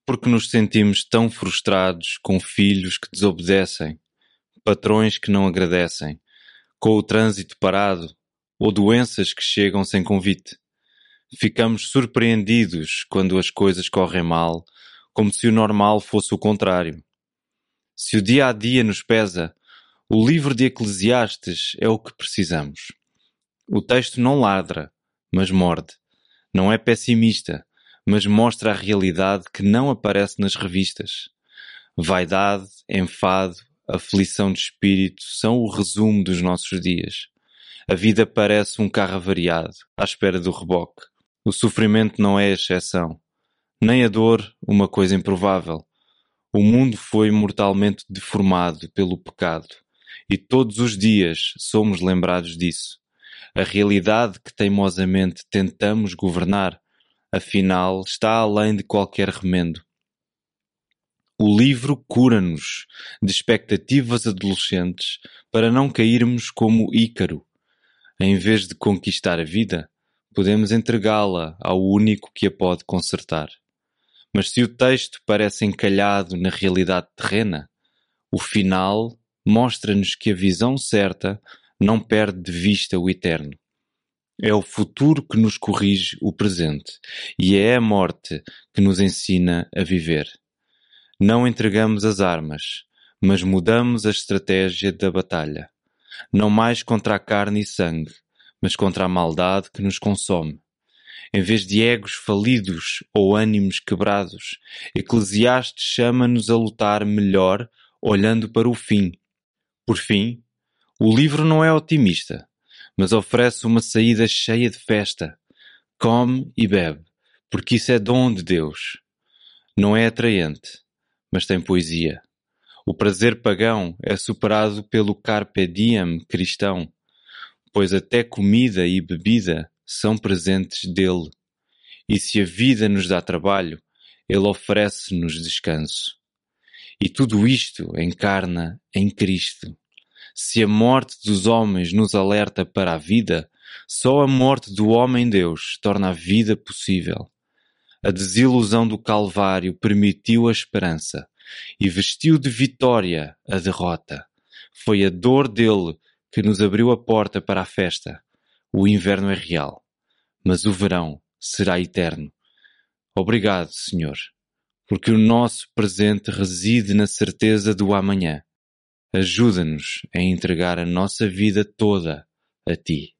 Porque nos sentimos tão frustrados com filhos que desobedecem, patrões que não agradecem, com o trânsito parado ou doenças que chegam sem convite. Ficamos surpreendidos quando as coisas correm mal, como se o normal fosse o contrário. Se o dia a dia nos pesa, o livro de Eclesiastes é o que precisamos. O texto não ladra, mas morde. Não é pessimista, mas mostra a realidade que não aparece nas revistas. Vaidade, enfado, aflição de espírito são o resumo dos nossos dias. A vida parece um carro avariado, à espera do reboque. O sofrimento não é exceção. Nem a dor, uma coisa improvável. O mundo foi mortalmente deformado pelo pecado. E todos os dias somos lembrados disso. A realidade que teimosamente tentamos governar, afinal, está além de qualquer remendo. O livro cura-nos de expectativas adolescentes para não cairmos como Ícaro. Em vez de conquistar a vida, podemos entregá-la ao único que a pode consertar. Mas se o texto parece encalhado na realidade terrena, o final mostra-nos que a visão certa não perde de vista o eterno. É o futuro que nos corrige o presente, e é a morte que nos ensina a viver. Não entregamos as armas, mas mudamos a estratégia da batalha. Não mais contra a carne e sangue, mas contra a maldade que nos consome. Em vez de egos falidos ou ânimos quebrados, Eclesiastes chama-nos a lutar melhor olhando para o fim. Por fim, o livro não é otimista, mas oferece uma saída cheia de festa. Come e bebe, porque isso é dom de Deus. Não é atraente, mas tem poesia. O prazer pagão é superado pelo carpe diem cristão, pois até comida e bebida são presentes dele. E se a vida nos dá trabalho, ele oferece-nos descanso. E tudo isto encarna em Cristo. Se a morte dos homens nos alerta para a vida, só a morte do homem-Deus torna a vida possível. A desilusão do Calvário permitiu a esperança e vestiu de vitória a derrota. Foi a dor dele que nos abriu a porta para a festa. O inverno é real, mas o verão será eterno. Obrigado, Senhor, porque o nosso presente reside na certeza do amanhã. Ajuda-nos a entregar a nossa vida toda a Ti.